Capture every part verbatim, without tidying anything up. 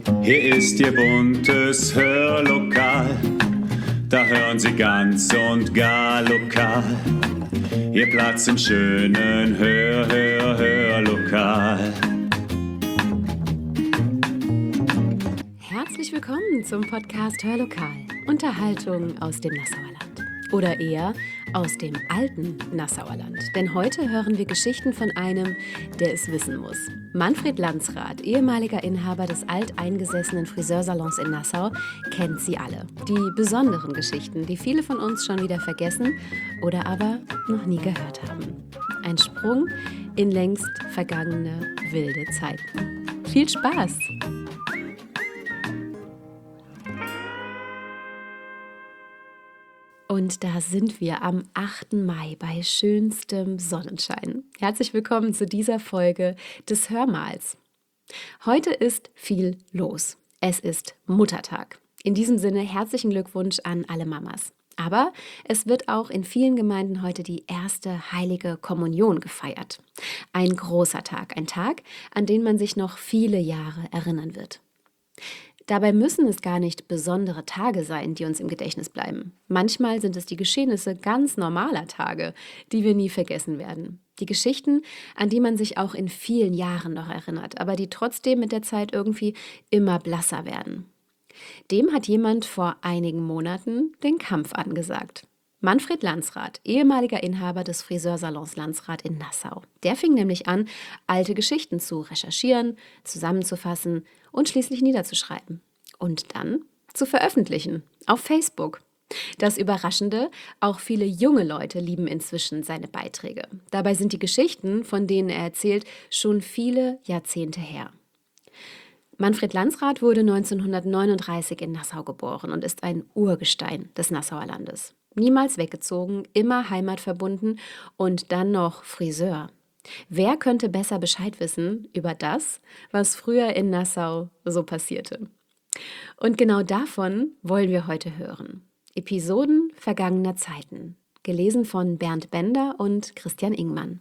Hier ist Ihr buntes Hörlokal, da hören Sie ganz und gar lokal. Ihr Platz im schönen Hör, Hör, Hörlokal. Herzlich willkommen zum Podcast Hörlokal. Unterhaltung aus dem Nassauer Land. Oder eher aus dem alten Nassauer Land. Denn heute hören wir Geschichten von einem, der es wissen muss. Manfred Landsrath, ehemaliger Inhaber des alteingesessenen Friseursalons in Nassau, kennt sie alle. Die besonderen Geschichten, die viele von uns schon wieder vergessen oder aber noch nie gehört haben. Ein Sprung in längst vergangene wilde Zeiten. Viel Spaß! Und da sind wir am achten Mai bei schönstem Sonnenschein. Herzlich willkommen zu dieser Folge des Hörmals. Heute ist viel los. Es ist Muttertag. In diesem Sinne herzlichen Glückwunsch an alle Mamas. Aber es wird auch in vielen Gemeinden heute die erste heilige Kommunion gefeiert. Ein großer Tag, ein Tag, an den man sich noch viele Jahre erinnern wird. Dabei müssen es gar nicht besondere Tage sein, die uns im Gedächtnis bleiben. Manchmal sind es die Geschehnisse ganz normaler Tage, die wir nie vergessen werden. Die Geschichten, an die man sich auch in vielen Jahren noch erinnert, aber die trotzdem mit der Zeit irgendwie immer blasser werden. Dem hat jemand vor einigen Monaten den Kampf angesagt. Manfred Landsrath, ehemaliger Inhaber des Friseursalons Landsrath in Nassau. Der fing nämlich an, alte Geschichten zu recherchieren, zusammenzufassen und schließlich niederzuschreiben. Und dann zu veröffentlichen auf Facebook. Das Überraschende, auch viele junge Leute lieben inzwischen seine Beiträge. Dabei sind die Geschichten, von denen er erzählt, schon viele Jahrzehnte her. Manfred Landsrath wurde neunzehnhundertneununddreißig in Nassau geboren und ist ein Urgestein des Nassauer Landes. Niemals weggezogen, immer heimatverbunden und dann noch Friseur. Wer könnte besser Bescheid wissen über das, was früher in Nassau so passierte? Und genau davon wollen wir heute hören. Episoden vergangener Zeiten, gelesen von Bernd Bender und Christian Ingmann.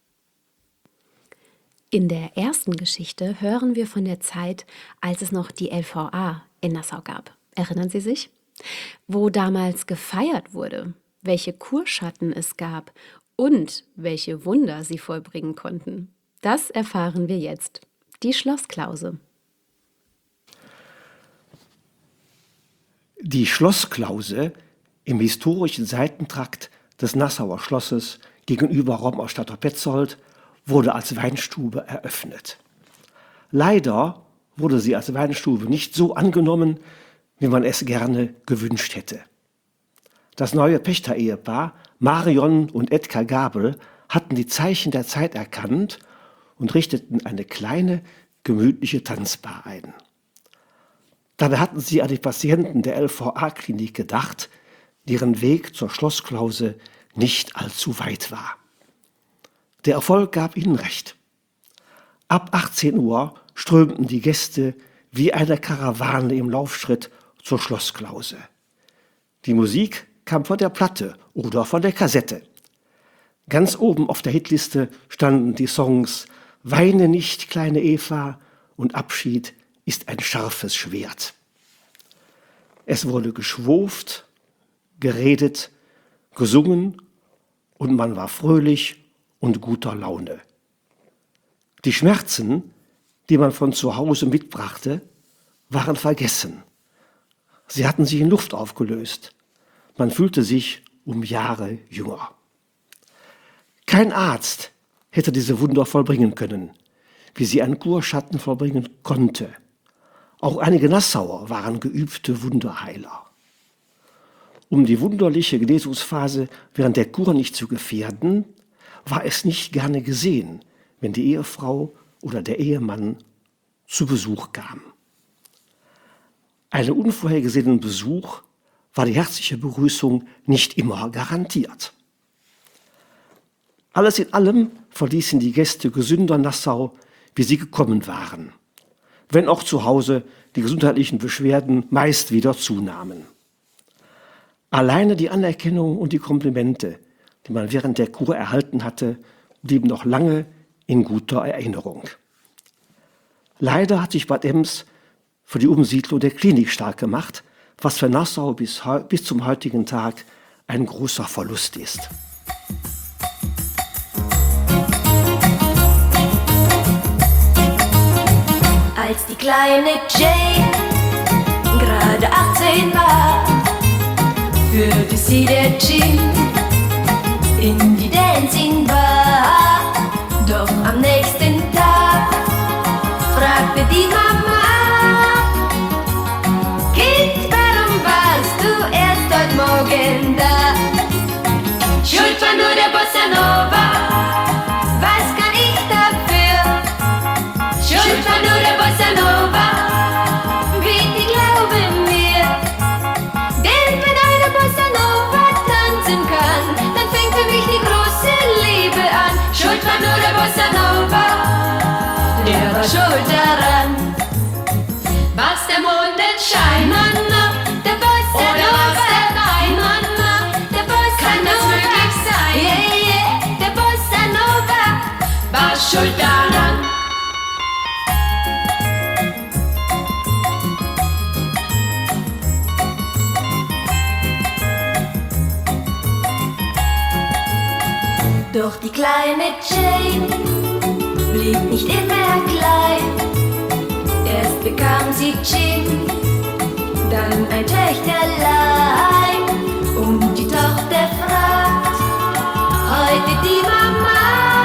In der ersten Geschichte hören wir von der Zeit, als es noch die L V A in Nassau gab. Erinnern Sie sich? Wo damals gefeiert wurde, welche Kurschatten es gab und welche Wunder sie vollbringen konnten. Das erfahren wir jetzt. Die Schlossklause. Die Schlossklause im historischen Seitentrakt des Nassauer Schlosses gegenüber Rommerstadt-Petzold wurde als Weinstube eröffnet. Leider wurde sie als Weinstube nicht so angenommen, wie man es gerne gewünscht hätte. Das neue Pächter-Ehepaar Marion und Edgar Gabel hatten die Zeichen der Zeit erkannt und richteten eine kleine, gemütliche Tanzbar ein. Dabei hatten sie an die Patienten der L V A-Klinik gedacht, deren Weg zur Schlossklause nicht allzu weit war. Der Erfolg gab ihnen recht. Ab achtzehn Uhr strömten die Gäste wie eine Karawane im Laufschritt zur Schlossklause. Die Musik kam von der Platte oder von der Kassette. Ganz oben auf der Hitliste standen die Songs »Weine nicht, kleine Eva« und »Abschied ist ein scharfes Schwert«. Es wurde geschwurft, geredet, gesungen und man war fröhlich und guter Laune. Die Schmerzen, die man von zu Hause mitbrachte, waren vergessen. Sie hatten sich in Luft aufgelöst. Man fühlte sich um Jahre jünger. Kein Arzt hätte diese Wunder vollbringen können, wie sie ein Kurschatten vollbringen konnte. Auch einige Nassauer waren geübte Wunderheiler. Um die wunderliche Genesungsphase während der Kur nicht zu gefährden, war es nicht gerne gesehen, wenn die Ehefrau oder der Ehemann zu Besuch kam. Einen unvorhergesehenen Besuch war die herzliche Begrüßung nicht immer garantiert. Alles in allem verließen die Gäste gesünder Nassau, wie sie gekommen waren, wenn auch zu Hause die gesundheitlichen Beschwerden meist wieder zunahmen. Alleine die Anerkennung und die Komplimente, die man während der Kur erhalten hatte, blieben noch lange in guter Erinnerung. Leider hat sich Bad Ems für die Umsiedlung der Klinik stark gemacht, was für Nassau bis, bis zum heutigen Tag ein großer Verlust ist. Als die kleine Jane gerade achtzehn war, führte sie der Gin in die Dancing Bar. Doch am nächsten Tag fragte die Mama: Kind, warum warst du erst heute Morgen da? Schuld war nur der Bossa Nova, was kann ich dafür? Schuld war nur der Bossa Nova, bitte glaube mir. Denn wenn eine Bossa Nova tanzen kann, dann fängt für mich die große Liebe an. Schuld war nur der Bossa Nova, der war schuld daran. Was der Mondenschein, Mama, der Bossa Nova, der Wein, Mama, der Bossa kann Nova, das möglich sein? Yeah, yeah, der Bossa Nova war schuld daran. Doch die kleine Jane blieb nicht immer klein. Erst bekam sie Gin, dann ein Töchterlein. Und die Tochter fragt heute die Mama: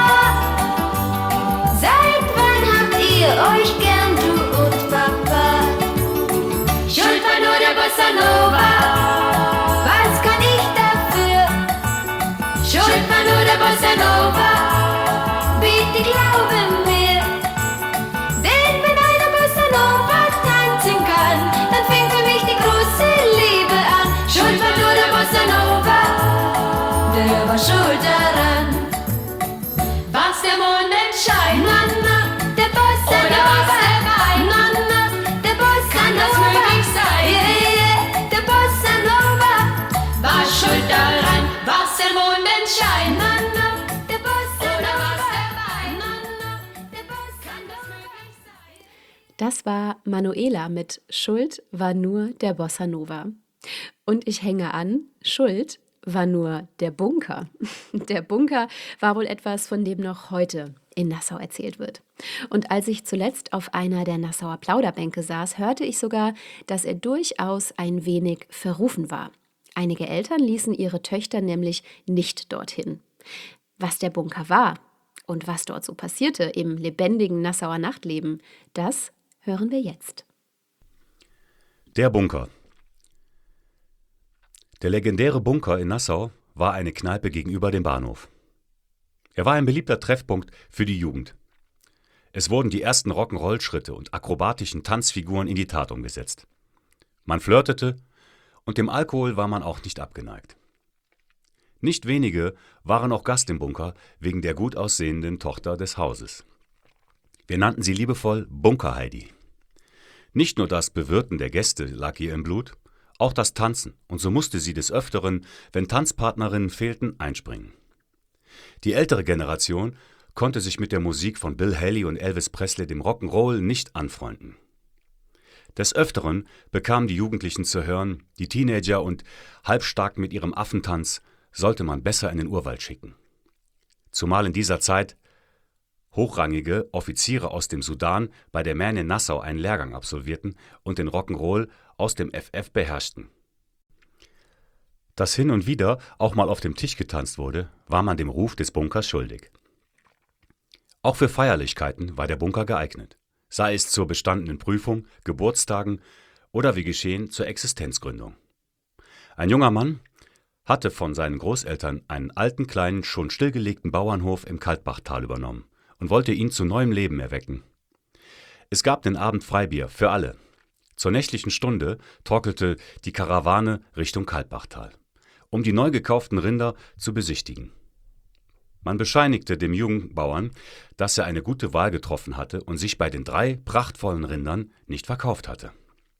Seit wann habt ihr euch gern, du und Papa? Schuld war nur der Bossa Nova, was kann ich dafür? Schuld war nur der Bossa Nova, bitte glaube mir. Denn wenn eine Bossa Nova tanzen kann, dann fängt für mich die große Liebe an. Schuld war nur der Bossa Nova, der war schuld daran. Was der Mondenschein, Mama, der Bossa Nova, der Wein, Mama, der Bossa kann das möglich sein? Yeah, yeah, der Bossa Nova war schuld daran. Was der Mondenschein, Mama, der Bossa Nova, der Wein, Mama, der Bossa kann das möglich sein? Das war Manuela mit Schuld war nur der Bossa Nova. Und ich hänge an, Schuld war nur der Bunker. Der Bunker war wohl etwas, von dem noch heute in Nassau erzählt wird. Und als ich zuletzt auf einer der Nassauer Plauderbänke saß, hörte ich sogar, dass er durchaus ein wenig verrufen war. Einige Eltern ließen ihre Töchter nämlich nicht dorthin. Was der Bunker war und was dort so passierte im lebendigen Nassauer Nachtleben, das hören wir jetzt. Der Bunker. Der legendäre Bunker in Nassau war eine Kneipe gegenüber dem Bahnhof. Er war ein beliebter Treffpunkt für die Jugend. Es wurden die ersten Rock'n'Roll-Schritte und akrobatischen Tanzfiguren in die Tat umgesetzt. Man flirtete und dem Alkohol war man auch nicht abgeneigt. Nicht wenige waren auch Gast im Bunker wegen der gut aussehenden Tochter des Hauses. Wir nannten sie liebevoll Bunker-Heidi. Nicht nur das Bewirten der Gäste lag ihr im Blut, auch das Tanzen, und so musste sie des Öfteren, wenn Tanzpartnerinnen fehlten, einspringen. Die ältere Generation konnte sich mit der Musik von Bill Haley und Elvis Presley, dem Rock'n'Roll, nicht anfreunden. Des Öfteren bekamen die Jugendlichen zu hören, die Teenager und halbstark mit ihrem Affentanz sollte man besser in den Urwald schicken. Zumal in dieser Zeit hochrangige Offiziere aus dem Sudan bei der M A N in Nassau einen Lehrgang absolvierten und den Rock'n'Roll aus dem F F beherrschten. Dass hin und wieder auch mal auf dem Tisch getanzt wurde, war man dem Ruf des Bunkers schuldig. Auch für Feierlichkeiten war der Bunker geeignet, sei es zur bestandenen Prüfung, Geburtstagen oder wie geschehen zur Existenzgründung. Ein junger Mann hatte von seinen Großeltern einen alten, kleinen, schon stillgelegten Bauernhof im Kaltbachtal übernommen und wollte ihn zu neuem Leben erwecken. Es gab den Abend Freibier für alle. Zur nächtlichen Stunde torkelte die Karawane Richtung Kaltbachtal, um die neu gekauften Rinder zu besichtigen. Man bescheinigte dem jungen Bauern, dass er eine gute Wahl getroffen hatte und sich bei den drei prachtvollen Rindern nicht verkauft hatte.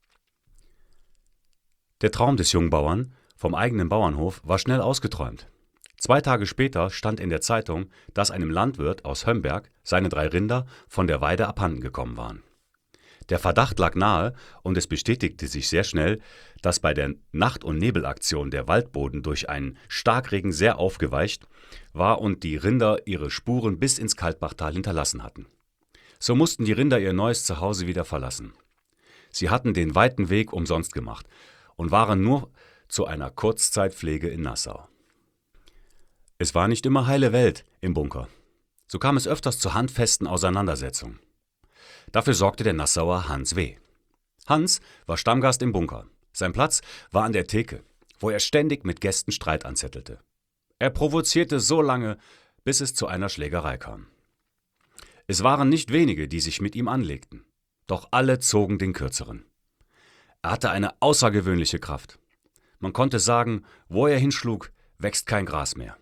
Der Traum des jungen Bauern vom eigenen Bauernhof war schnell ausgeträumt. Zwei Tage später stand in der Zeitung, dass einem Landwirt aus Hömberg seine drei Rinder von der Weide abhanden gekommen waren. Der Verdacht lag nahe und es bestätigte sich sehr schnell, dass bei der Nacht- und Nebelaktion der Waldboden durch einen Starkregen sehr aufgeweicht war und die Rinder ihre Spuren bis ins Kaltbachtal hinterlassen hatten. So mussten die Rinder ihr neues Zuhause wieder verlassen. Sie hatten den weiten Weg umsonst gemacht und waren nur zu einer Kurzzeitpflege in Nassau. Es war nicht immer heile Welt im Bunker. So kam es öfters zu handfesten Auseinandersetzungen. Dafür sorgte der Nassauer Hans W. Hans war Stammgast im Bunker. Sein Platz war an der Theke, wo er ständig mit Gästen Streit anzettelte. Er provozierte so lange, bis es zu einer Schlägerei kam. Es waren nicht wenige, die sich mit ihm anlegten, doch alle zogen den Kürzeren. Er hatte eine außergewöhnliche Kraft. Man konnte sagen, wo er hinschlug, wächst kein Gras mehr.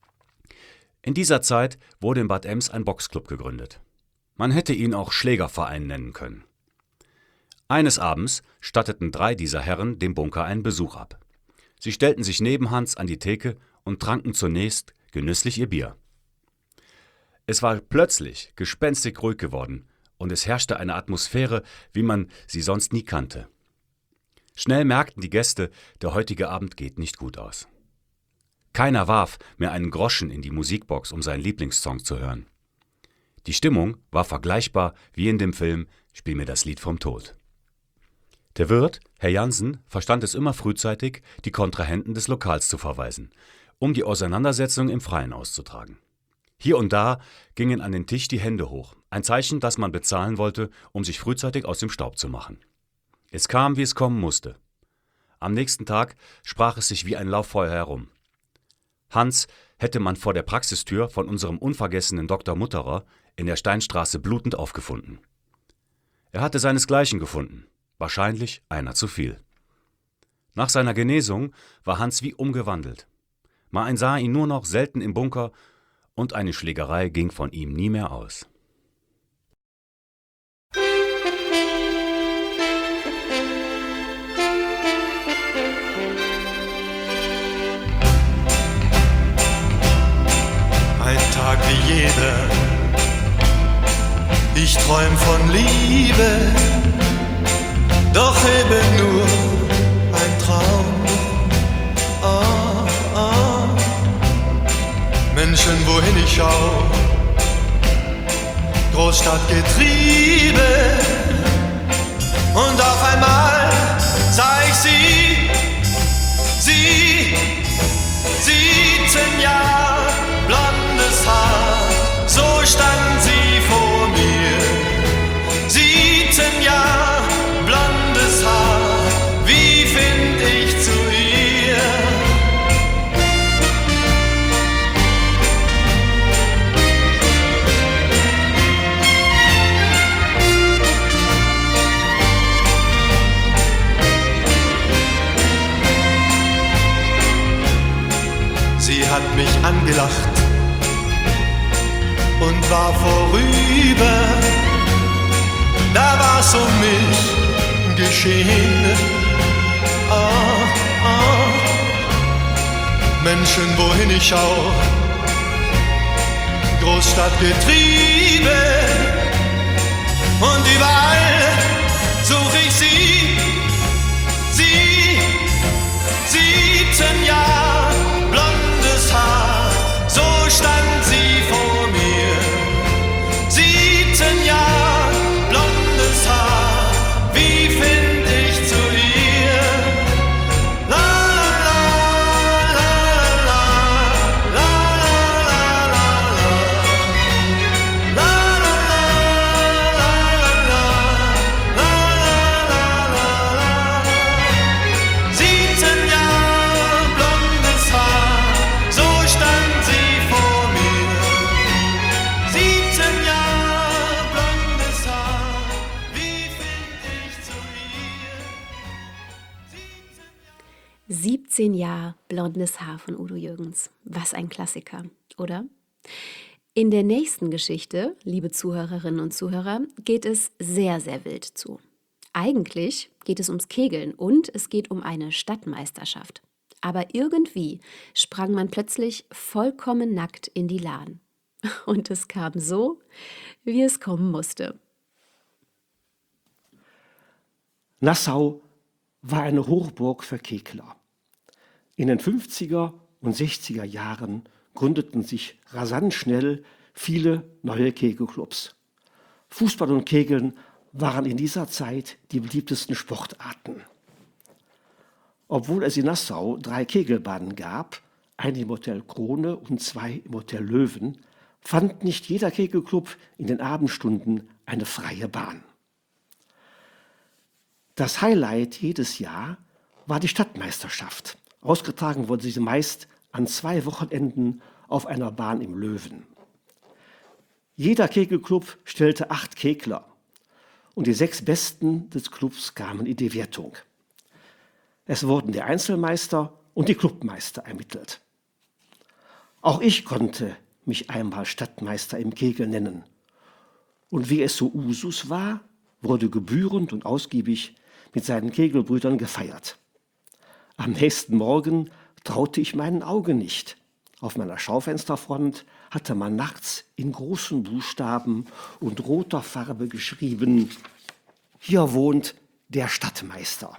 In dieser Zeit wurde in Bad Ems ein Boxclub gegründet. Man hätte ihn auch Schlägerverein nennen können. Eines Abends statteten drei dieser Herren dem Bunker einen Besuch ab. Sie stellten sich neben Hans an die Theke und tranken zunächst genüsslich ihr Bier. Es war plötzlich gespenstig ruhig geworden und es herrschte eine Atmosphäre, wie man sie sonst nie kannte. Schnell merkten die Gäste, der heutige Abend geht nicht gut aus. Keiner warf mehr einen Groschen in die Musikbox, um seinen Lieblingssong zu hören. Die Stimmung war vergleichbar wie in dem Film »Spiel mir das Lied vom Tod«. Der Wirt, Herr Jansen, verstand es immer frühzeitig, die Kontrahenten des Lokals zu verweisen, um die Auseinandersetzung im Freien auszutragen. Hier und da gingen an den Tisch die Hände hoch, ein Zeichen, dass man bezahlen wollte, um sich frühzeitig aus dem Staub zu machen. Es kam, wie es kommen musste. Am nächsten Tag sprach es sich wie ein Lauffeuer herum. Hans hätte man vor der Praxistür von unserem unvergessenen Doktor Mutterer in der Steinstraße blutend aufgefunden. Er hatte seinesgleichen gefunden, wahrscheinlich einer zu viel. Nach seiner Genesung war Hans wie umgewandelt. Man sah ihn nur noch selten im Bunker und eine Schlägerei ging von ihm nie mehr aus. Ein Tag wie jeder, ich träum von Liebe, doch eben nur ein Traum. Ah, ah. Menschen, wohin ich schau, Großstadtgetriebe, und auf einmal sah ich sie, sie, siebzehn Jahre, blondes Haar, so stand sie vor mir. Siebzehn Jahre, blondes Haar, wie find ich zu ihr? Sie hat mich angelacht und war vorüber, da war's um mich geschehen. Ah, ah. Menschen, wohin ich schau, Großstadtgetriebe, und überall such ich sie, sie, siebzehn Jahre, blondes Haar, so stand sie vor mir. Siebzehn Jahre, blondes Haar, wie find ich zu ihr? La la la la la la la la la la. Siebzehn Jahre, blondes Haar, so stand sie vor mir. Siebzehn Jahre, blondes Haar, wie find ich zu ihr? siebzehn Jahre blondes Haar von Udo Jürgens. Was ein Klassiker, oder? In der nächsten Geschichte, liebe Zuhörerinnen und Zuhörer, geht es sehr, sehr wild zu. Eigentlich geht es ums Kegeln und es geht um eine Stadtmeisterschaft. Aber irgendwie sprang man plötzlich vollkommen nackt in die Lahn. Und es kam so, wie es kommen musste. Nassau war eine Hochburg für Kegler. In den fünfziger und sechziger Jahren gründeten sich rasant schnell viele neue Kegelclubs. Fußball und Kegeln waren in dieser Zeit die beliebtesten Sportarten. Obwohl es in Nassau drei Kegelbahnen gab, eine im Hotel Krone und zwei im Hotel Löwen, fand nicht jeder Kegelclub in den Abendstunden eine freie Bahn. Das Highlight jedes Jahr war die Stadtmeisterschaft. Ausgetragen wurde sie meist an zwei Wochenenden auf einer Bahn im Löwen. Jeder Kegelclub stellte acht Kegler und die sechs Besten des Clubs kamen in die Wertung. Es wurden der Einzelmeister und die Clubmeister ermittelt. Auch ich konnte mich einmal Stadtmeister im Kegel nennen. Und wie es so Usus war, wurde gebührend und ausgiebig mit seinen Kegelbrüdern gefeiert. Am nächsten Morgen traute ich meinen Augen nicht. Auf meiner Schaufensterfront hatte man nachts in großen Buchstaben und roter Farbe geschrieben: Hier wohnt der Stadtmeister.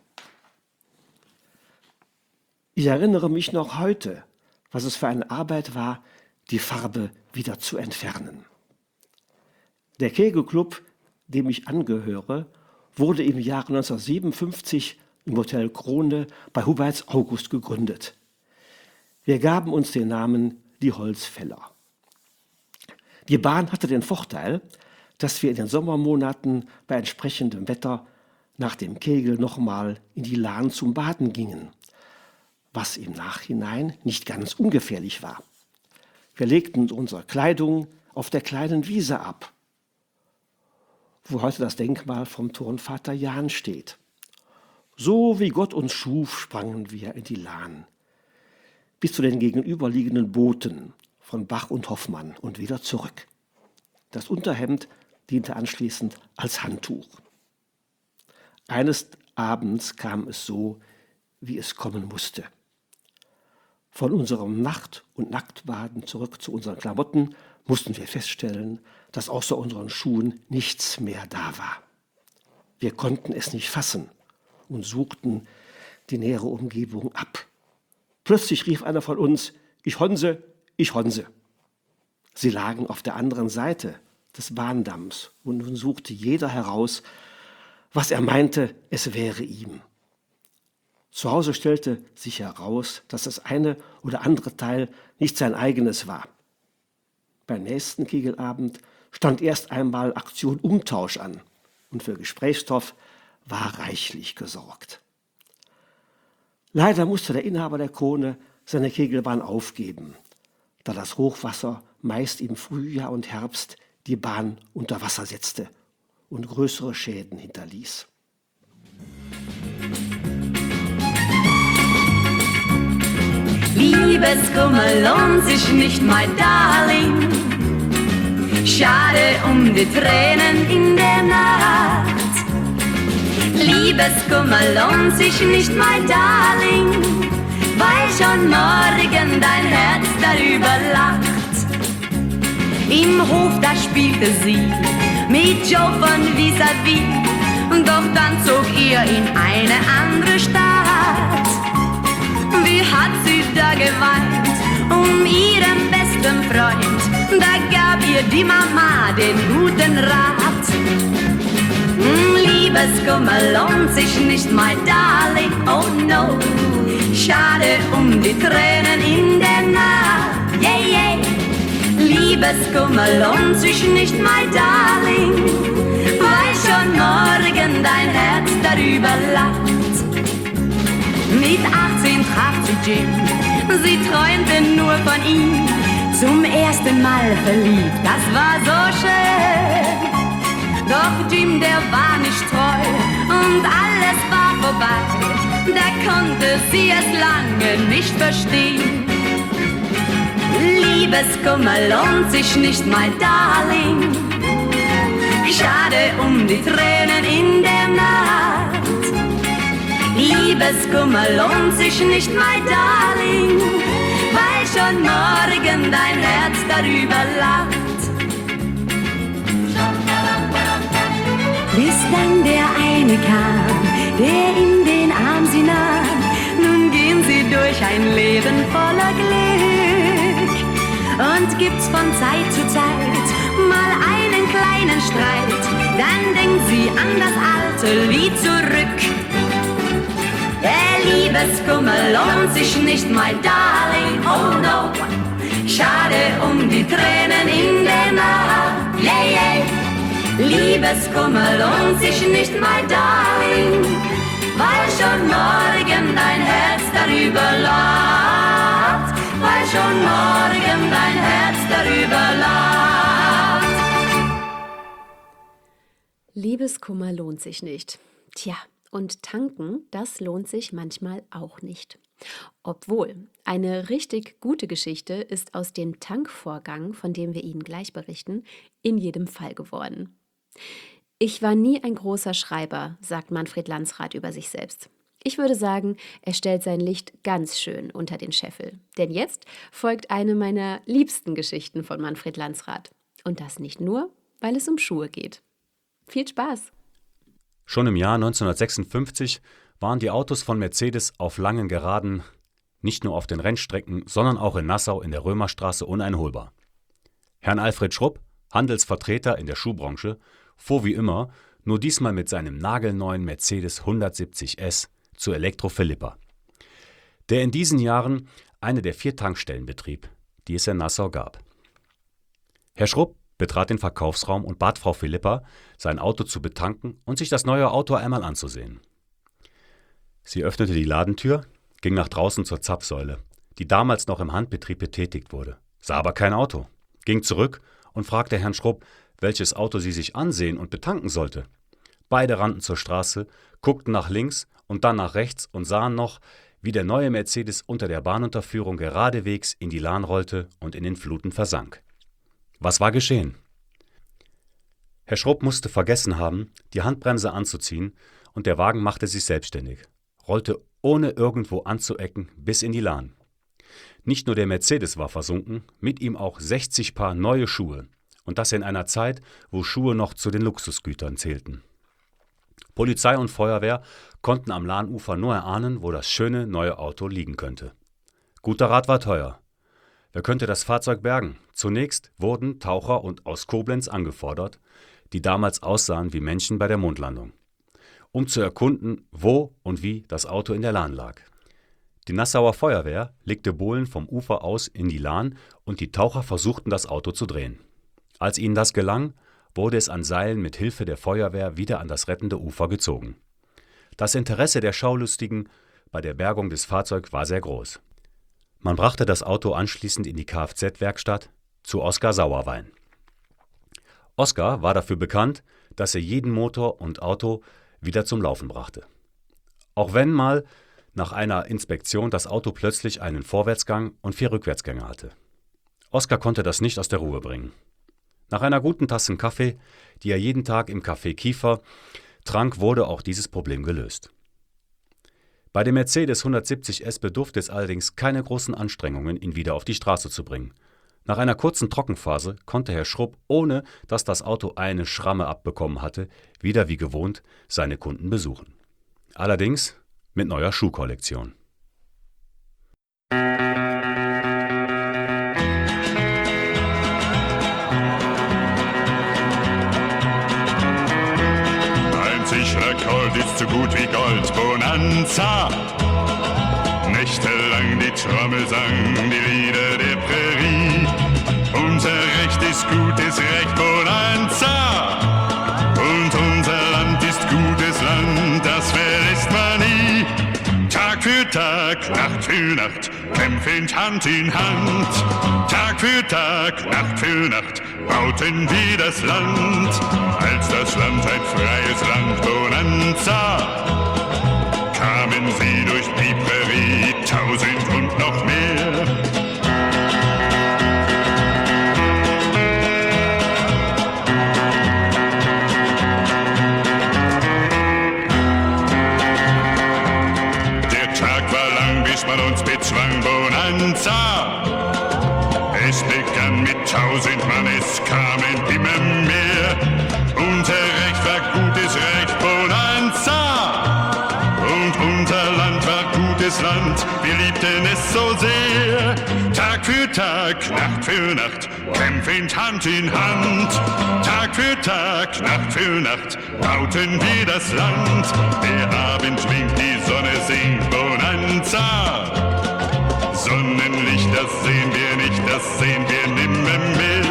Ich erinnere mich noch heute, was es für eine Arbeit war, die Farbe wieder zu entfernen. Der Kegelclub, dem ich angehöre, wurde im Jahre neunzehnhundertsiebenundfünfzig im Hotel Krone bei Huberts August gegründet. Wir gaben uns den Namen die Holzfäller. Die Bahn hatte den Vorteil, dass wir in den Sommermonaten bei entsprechendem Wetter nach dem Kegel nochmal in die Lahn zum Baden gingen, was im Nachhinein nicht ganz ungefährlich war. Wir legten unsere Kleidung auf der kleinen Wiese ab, wo heute das Denkmal vom Turnvater Jan steht. So wie Gott uns schuf, sprangen wir in die Lahn, bis zu den gegenüberliegenden Booten von Bach und Hoffmann und wieder zurück. Das Unterhemd diente anschließend als Handtuch. Eines Abends kam es so, wie es kommen musste. Von unserem Nacht- und Nacktbaden zurück zu unseren Klamotten mussten wir feststellen, dass außer unseren Schuhen nichts mehr da war. Wir konnten es nicht fassen und suchten die nähere Umgebung ab. Plötzlich rief einer von uns: Ich honse, ich honse. Sie lagen auf der anderen Seite des Bahndamms und nun suchte jeder heraus, was er meinte, es wäre ihm. Zu Hause stellte sich heraus, dass das eine oder andere Teil nicht sein eigenes war. Beim nächsten Kegelabend stand erst einmal Aktion Umtausch an und für Gesprächsstoff war reichlich gesorgt. Leider musste der Inhaber der Krone seine Kegelbahn aufgeben, da das Hochwasser meist im Frühjahr und Herbst die Bahn unter Wasser setzte und größere Schäden hinterließ. Liebeskummer lohnt sich nicht, mein Darling. Schade um die Tränen in der Nacht. Liebeskummer lohnt sich nicht, mein Darling, weil schon morgen dein Herz darüber lacht. Im Hof, da spielte sie mit Joe von Vis-à-vis, doch dann zog ihr in eine andere Stadt. Wie hat sie da geweint um ihren besten Freund, da gab ihr die Mama den guten Rat. Liebeskummer lohnt sich nicht, my darling, oh no. Schade um die Tränen in der Nacht, yeah, yeah. Liebeskummer lohnt sich nicht, my darling, weil schon morgen dein Herz darüber lacht. Mit achtzehn traf sie Jim, sie träumte nur von ihm. Zum ersten Mal verliebt, das war so schön. Doch Jim, der war nicht treu und alles war vorbei. Da konnte sie es lange nicht verstehen. Liebeskummer lohnt sich nicht, my darling. Schade um die Tränen in der Nacht. Liebeskummer lohnt sich nicht, my darling, weil schon morgen dein Herz darüber lacht. bis dann der eine kam, der in den Arm sie nahm. Nun gehen sie durch ein Leben voller Glück. Und gibt's von Zeit zu Zeit mal einen kleinen Streit, dann denkt sie an das alte Lied zurück. Der Liebeskummer lohnt sich nicht, my darling, oh no. Schade um die Tränen in der Nacht, yeah, yeah. Liebeskummer lohnt sich nicht, my darling, weil schon morgen dein Herz darüber lacht, weil schon morgen dein Herz darüber lacht. Liebeskummer lohnt sich nicht. Tja, und tanken, das lohnt sich manchmal auch nicht. Obwohl, eine richtig gute Geschichte ist aus dem Tankvorgang, von dem wir Ihnen gleich berichten, in jedem Fall geworden. Ich war nie ein großer Schreiber, sagt Manfred Landsrath über sich selbst. Ich würde sagen, er stellt sein Licht ganz schön unter den Scheffel. Denn jetzt folgt eine meiner liebsten Geschichten von Manfred Landsrath. Und das nicht nur, weil es um Schuhe geht. Viel Spaß! Schon im Jahr neunzehnhundertsechsundfünfzig waren die Autos von Mercedes auf langen Geraden, nicht nur auf den Rennstrecken, sondern auch in Nassau in der Römerstraße uneinholbar. Herrn Alfred Schrupp, Handelsvertreter in der Schuhbranche, fuhr wie immer, nur diesmal mit seinem nagelneuen Mercedes hundertsiebzig S zu Elektro Philippa, der in diesen Jahren eine der vier Tankstellen betrieb, die es in Nassau gab. Herr Schrupp betrat den Verkaufsraum und bat Frau Philippa, sein Auto zu betanken und sich das neue Auto einmal anzusehen. Sie öffnete die Ladentür, ging nach draußen zur Zapfsäule, die damals noch im Handbetrieb betätigt wurde, sah aber kein Auto, ging zurück und fragte Herrn Schrupp, welches Auto sie sich ansehen und betanken sollte. Beide rannten zur Straße, guckten nach links und dann nach rechts und sahen noch, wie der neue Mercedes unter der Bahnunterführung geradewegs in die Lahn rollte und in den Fluten versank. Was war geschehen? Herr Schrupp musste vergessen haben, die Handbremse anzuziehen, und der Wagen machte sich selbstständig, rollte ohne irgendwo anzuecken bis in die Lahn. Nicht nur der Mercedes war versunken, mit ihm auch sechzig Paar neue Schuhe, und das in einer Zeit, wo Schuhe noch zu den Luxusgütern zählten. Polizei und Feuerwehr konnten am Lahnufer nur erahnen, wo das schöne neue Auto liegen könnte. Guter Rat war teuer. Wer könnte das Fahrzeug bergen? Zunächst wurden Taucher und aus Koblenz angefordert, die damals aussahen wie Menschen bei der Mondlandung, um zu erkunden, wo und wie das Auto in der Lahn lag. Die Nassauer Feuerwehr legte Bohlen vom Ufer aus in die Lahn und die Taucher versuchten, das Auto zu drehen. Als ihnen das gelang, wurde es an Seilen mit Hilfe der Feuerwehr wieder an das rettende Ufer gezogen. Das Interesse der Schaulustigen bei der Bergung des Fahrzeugs war sehr groß. Man brachte das Auto anschließend in die Kfz-Werkstatt zu Oskar Sauerwein. Oskar war dafür bekannt, dass er jeden Motor und Auto wieder zum Laufen brachte. Auch wenn mal nach einer Inspektion das Auto plötzlich einen Vorwärtsgang und vier Rückwärtsgänge hatte. Oskar konnte das nicht aus der Ruhe bringen. Nach einer guten Tasse Kaffee, die er jeden Tag im Café Kiefer trank, wurde auch dieses Problem gelöst. Bei dem Mercedes hundertsiebzig S bedurfte es allerdings keine großen Anstrengungen, ihn wieder auf die Straße zu bringen. Nach einer kurzen Trockenphase konnte Herr Schrupp, ohne dass das Auto eine Schramme abbekommen hatte, wieder wie gewohnt seine Kunden besuchen. Allerdings mit neuer Schuhkollektion. Ein sicherer Colt ist so gut wie Gold, Bonanza. Nächtelang die Trommel sang, die Lieder der Prärie. Unser Recht ist gutes Recht, Bonanza. Und unser Land ist gutes Land, das verlässt man nie. Tag für Tag, Nacht für Nacht, kämpfend Hand in Hand. Tag für Tag, Nacht für Nacht, bauten wir das Land. Als das Land ein freies Land, Bonanza. Kamen sie durch die Prärie, tausend und noch mehr. Der Tag war lang, bis man uns bezwang, Bonanza. Es begann mit tausend Mann, es kamen immer mehr. Unser Recht war gutes schönes Land, wir liebten es so sehr. Tag für Tag, Nacht für Nacht, kämpfend Hand in Hand. Tag für Tag, Nacht für Nacht, bauten wir das Land. Der Abend winkt, die Sonne singt, Bonanza. Sonnenlicht, das sehen wir nicht, das sehen wir nimmermehr.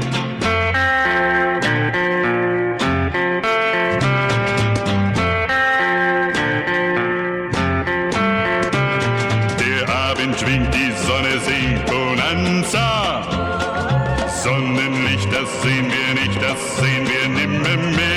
Der Abend winkt, die Sonne singt, Bonanza. Sonnenlicht, das sehen wir nicht, das sehen wir nimmermehr.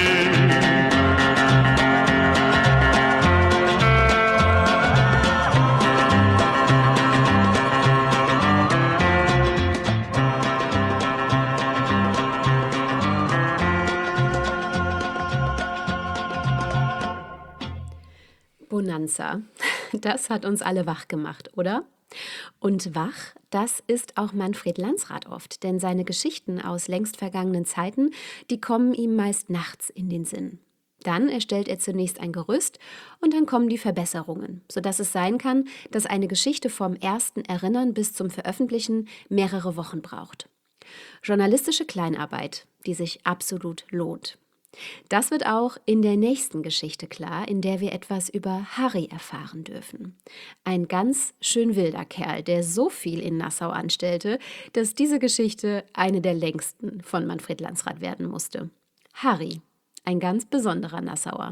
Bonanza, das hat uns alle wach gemacht, oder? Und wach, das ist auch Manfred Landsrath oft, denn seine Geschichten aus längst vergangenen Zeiten, die kommen ihm meist nachts in den Sinn. Dann erstellt er zunächst ein Gerüst und dann kommen die Verbesserungen, sodass es sein kann, dass eine Geschichte vom ersten Erinnern bis zum Veröffentlichen mehrere Wochen braucht. Journalistische Kleinarbeit, die sich absolut lohnt. Das wird auch in der nächsten Geschichte klar, in der wir etwas über Harry erfahren dürfen. Ein ganz schön wilder Kerl, der so viel in Nassau anstellte, dass diese Geschichte eine der längsten von Manfred Landsrath werden musste. Harry, ein ganz besonderer Nassauer.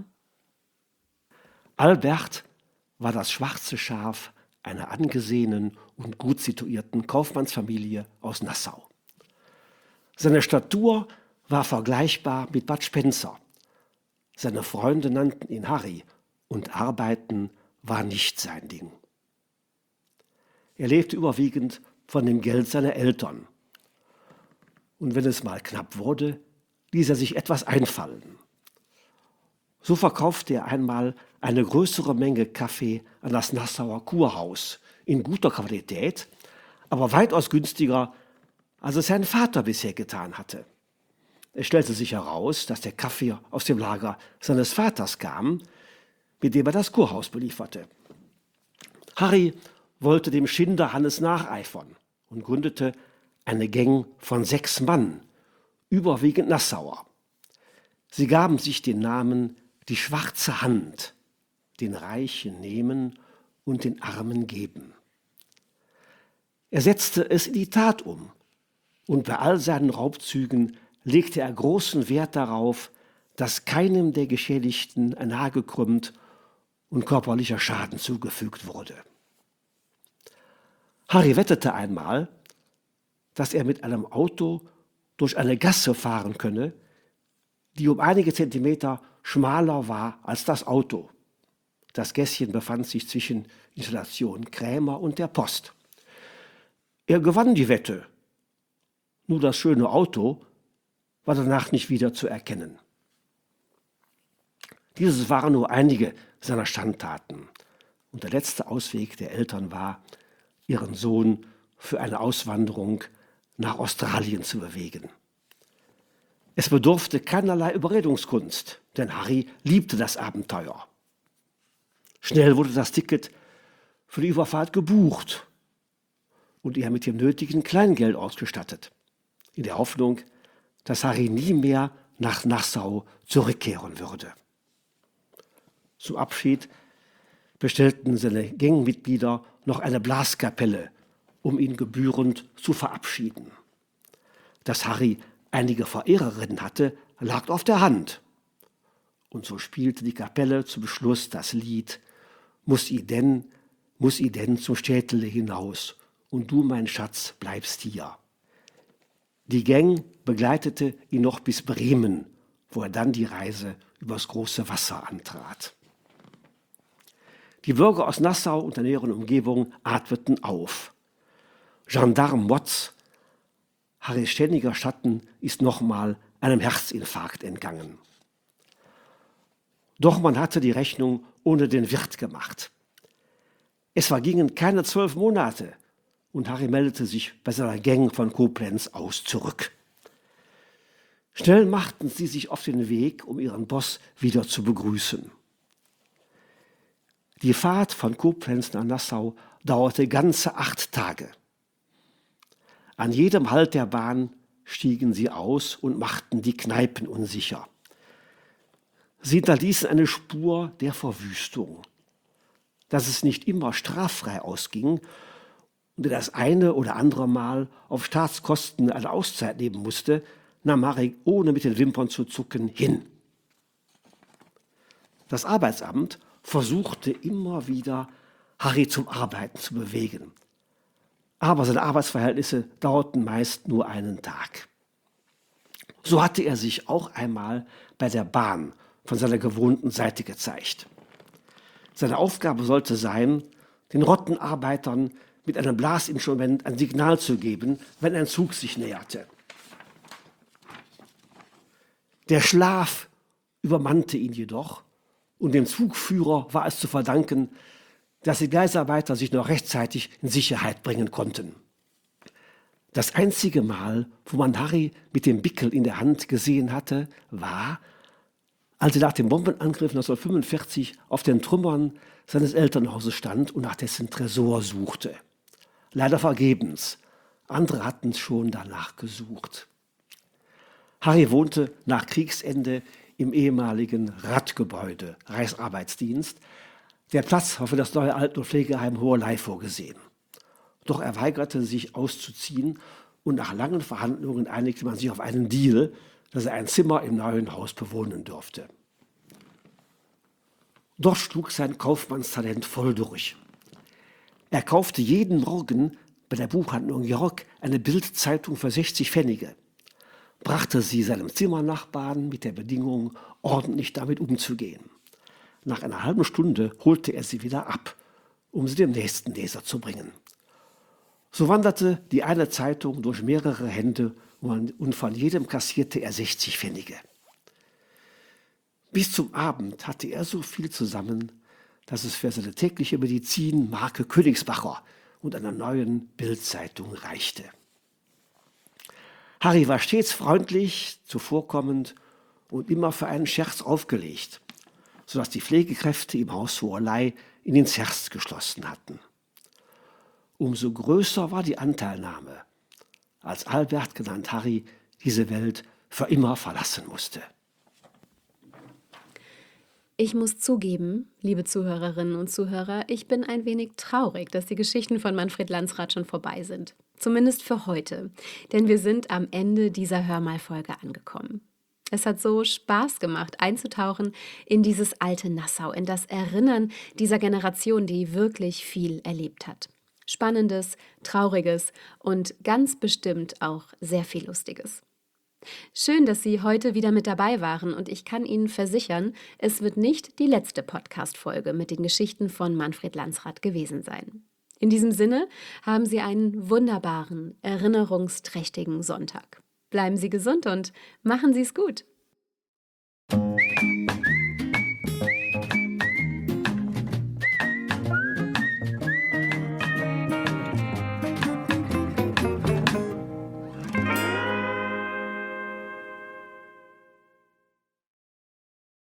Albert war das schwarze Schaf einer angesehenen und gut situierten Kaufmannsfamilie aus Nassau. Seine Statur war vergleichbar mit Bud Spencer. Seine Freunde nannten ihn Harry und Arbeiten war nicht sein Ding. Er lebte überwiegend von dem Geld seiner Eltern. Und wenn es mal knapp wurde, ließ er sich etwas einfallen. So verkaufte er einmal eine größere Menge Kaffee an das Nassauer Kurhaus in guter Qualität, aber weitaus günstiger, als es sein Vater bisher getan hatte. Es stellte sich heraus, dass der Kaffee aus dem Lager seines Vaters kam, mit dem er das Kurhaus belieferte. Harry wollte dem Schinder Hannes nacheifern und gründete eine Gang von sechs Mann, überwiegend Nassauer. Sie gaben sich den Namen die schwarze Hand, den Reichen nehmen und den Armen geben. Er setzte es in die Tat um und bei all seinen Raubzügen legte er großen Wert darauf, dass keinem der Geschädigten ein Haar gekrümmt und körperlicher Schaden zugefügt wurde. Harry wettete einmal, dass er mit einem Auto durch eine Gasse fahren könne, die um einige Zentimeter schmaler war als das Auto. Das Gässchen befand sich zwischen Installation Krämer und der Post. Er gewann die Wette, nur das schöne Auto war danach nicht wieder zu erkennen. Dieses waren nur einige seiner Schandtaten. Und der letzte Ausweg der Eltern war, ihren Sohn für eine Auswanderung nach Australien zu bewegen. Es bedurfte keinerlei Überredungskunst, denn Harry liebte das Abenteuer. Schnell wurde das Ticket für die Überfahrt gebucht und er mit dem nötigen Kleingeld ausgestattet, in der Hoffnung, dass Harry nie mehr nach Nassau zurückkehren würde. Zum Abschied bestellten seine Gangmitglieder noch eine Blaskapelle, um ihn gebührend zu verabschieden. Dass Harry einige Verehrerinnen hatte, lag auf der Hand. Und so spielte die Kapelle zum Schluss das Lied »Muss i denn, muss i denn zum Städtele hinaus und du, mein Schatz, bleibst hier.« Die Gang begleitete ihn noch bis Bremen, wo er dann die Reise übers große Wasser antrat. Die Bürger aus Nassau und der näheren Umgebung atmeten auf. Gendarm Watts, Harrys ständiger Schatten, ist nochmal einem Herzinfarkt entgangen. Doch man hatte die Rechnung ohne den Wirt gemacht. Es vergingen keine zwölf Monate und Harry meldete sich bei seiner Gang von Koblenz aus zurück. Schnell machten sie sich auf den Weg, um ihren Boss wieder zu begrüßen. Die Fahrt von Koblenz nach Nassau dauerte ganze acht Tage. An jedem Halt der Bahn stiegen sie aus und machten die Kneipen unsicher. Sie hinterließen eine Spur der Verwüstung. Dass es nicht immer straffrei ausging und er das eine oder andere Mal auf Staatskosten eine Auszeit nehmen musste, nahm Marek ohne mit den Wimpern zu zucken hin. Das Arbeitsamt versuchte immer wieder, Harry zum Arbeiten zu bewegen. Aber seine Arbeitsverhältnisse dauerten meist nur einen Tag. So hatte er sich auch einmal bei der Bahn von seiner gewohnten Seite gezeigt. Seine Aufgabe sollte sein, den Rottenarbeitern mit einem Blasinstrument ein Signal zu geben, wenn ein Zug sich näherte. Der Schlaf übermannte ihn jedoch und dem Zugführer war es zu verdanken, dass die Gleisarbeiter sich noch rechtzeitig in Sicherheit bringen konnten. Das einzige Mal, wo man Harry mit dem Bickel in der Hand gesehen hatte, war, als er nach dem Bombenangriff neunzehnhundertfünfundvierzig auf den Trümmern seines Elternhauses stand und nach dessen Tresor suchte. Leider vergebens. Andere hatten schon danach gesucht. Harry wohnte nach Kriegsende im ehemaligen Radgebäude, Reichsarbeitsdienst. Der Platz war für das neue Alten- und Pflegeheim Hohelei vorgesehen. Doch er weigerte sich auszuziehen und nach langen Verhandlungen einigte man sich auf einen Deal, dass er ein Zimmer im neuen Haus bewohnen durfte. Dort schlug sein Kaufmannstalent voll durch. Er kaufte jeden Morgen bei der Buchhandlung Jörg eine Bildzeitung für sechzig Pfennige, brachte sie seinem Zimmernachbarn mit der Bedingung, ordentlich damit umzugehen. Nach einer halben Stunde holte er sie wieder ab, um sie dem nächsten Leser zu bringen. So wanderte die eine Zeitung durch mehrere Hände und von jedem kassierte er sechzig Pfennige. Bis zum Abend hatte er so viel zusammen, dass es für seine tägliche Medizin Marke Königsbacher und einer neuen Bildzeitung reichte. Harry war stets freundlich, zuvorkommend und immer für einen Scherz aufgelegt, sodass die Pflegekräfte im Haus Hohelei ihn ins Herz geschlossen hatten. Umso größer war die Anteilnahme, als Albert, genannt Harry, diese Welt für immer verlassen musste. Ich muss zugeben, liebe Zuhörerinnen und Zuhörer, ich bin ein wenig traurig, dass die Geschichten von Manfred Landsrath schon vorbei sind. Zumindest für heute, denn wir sind am Ende dieser Hörmalfolge angekommen. Es hat so Spaß gemacht, einzutauchen in dieses alte Nassau, in das Erinnern dieser Generation, die wirklich viel erlebt hat. Spannendes, Trauriges und ganz bestimmt auch sehr viel Lustiges. Schön, dass Sie heute wieder mit dabei waren und ich kann Ihnen versichern, es wird nicht die letzte Podcast-Folge mit den Geschichten von Manfred Landsrath gewesen sein. In diesem Sinne haben Sie einen wunderbaren, erinnerungsträchtigen Sonntag. Bleiben Sie gesund und machen Sie es gut.